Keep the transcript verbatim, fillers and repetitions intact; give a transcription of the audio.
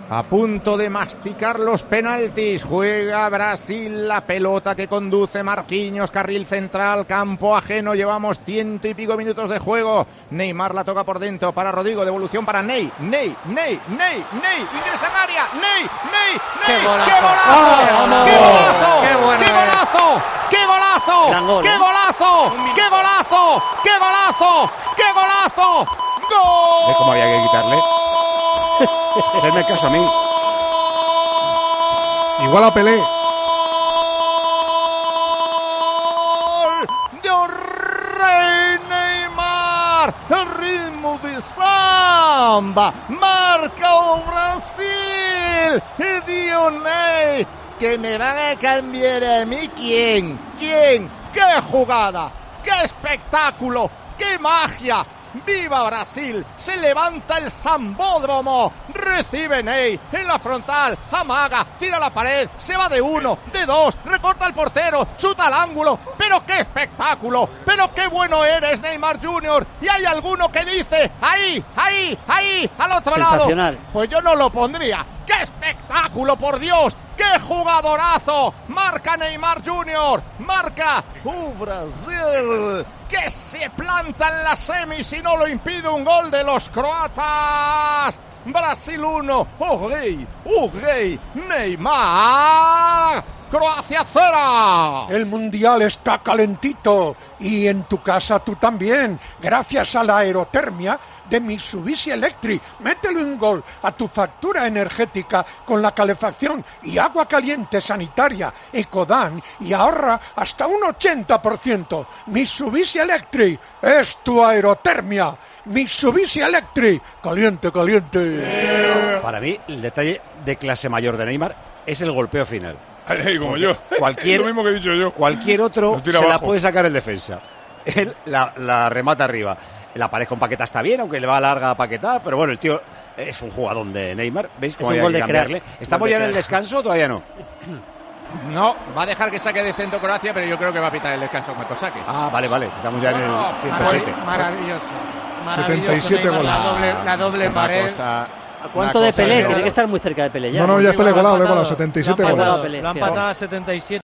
A punto de masticar los penaltis. Juega Brasil, la pelota que conduce Marquinhos, carril central, campo ajeno. Llevamos ciento y pico minutos de juego. Neymar la toca por dentro para Rodrigo, devolución para Ney. Ney, Ney, Ney, Ney, ingresa en área. Ney, Ney, Ney. ¡Qué golazo! ¡Qué golazo! ¡Qué golazo! ¡Qué bueno! ¡Qué golazo! ¡Qué golazo! Gol, ¡Qué ¿eh? golazo! ¡Qué golazo! ¡Qué golazo! ¡Qué golazo! ¡Gol! ¿Ves cómo había que quitarle? Hacerme caso a mí. Igual a Pelé. ¡Gol de Rey Neymar! El ritmo de samba. Marca o Brasil. Y dio Ney. ¿Que me van a cambiar a mí? ¿Quién? ¿Quién? ¡Qué jugada! ¡Qué espectáculo! ¡Qué magia! ¡Viva Brasil! Se levanta el Sambódromo. Recibe Ney en la frontal. Amaga, tira la pared. Se va de uno, de dos. Recorta al portero. Chuta al ángulo. ¡Pero qué espectáculo! ¡Pero qué bueno eres, Neymar junior! Y hay alguno que dice: ahí, ahí, ahí, al otro lado. Pues yo no lo pondría. ¡Qué espectáculo, por Dios! ¡Qué jugadorazo! Marca Neymar junior. Marca ¡Uh, Brasil! Que se planta en la semi si no lo impide un gol de los croatas. Brasil uno. ¡Oh, rey! ¡Oh, rey! ¡Neymar! ¡Croacia cero! El mundial está calentito y en tu casa tú también, gracias a la aerotermia de Mitsubishi Electric. Métele un gol a tu factura energética con la calefacción y agua caliente sanitaria Ecodan y ahorra hasta un ochenta por ciento. Mitsubishi Electric es tu aerotermia. Mitsubishi Electric, caliente, caliente. Para mí, el detalle de clase mayor de Neymar es el golpeo final. Ay, como yo. Cualquier, lo mismo que he dicho yo. Cualquier otro se abajo. La puede sacar el defensa. Él la, la remata arriba. La pared con Paquetá está bien, aunque le va larga a Paquetá, pero bueno, el tío es un jugadón de Neymar. ¿Veis cómo hay que cambiarle? ¿Estamos ya en el descanso o todavía no? No, va a dejar que saque de centro Croacia, pero yo creo que va a pitar el descanso cuando saque. Ah, vale, vale. Estamos ya en el ciento siete. Maravilloso. setenta y siete goles. La doble, la doble Una pared. cosa, ¿A cuánto de Pelé? Tiene que estar muy cerca de Pelé ya. No, no, ya está Lo igualado, han le con empatado. los setenta y siete Lo han goles. empatado, Pelé, Lo han fíjate. empatado a setenta y siete.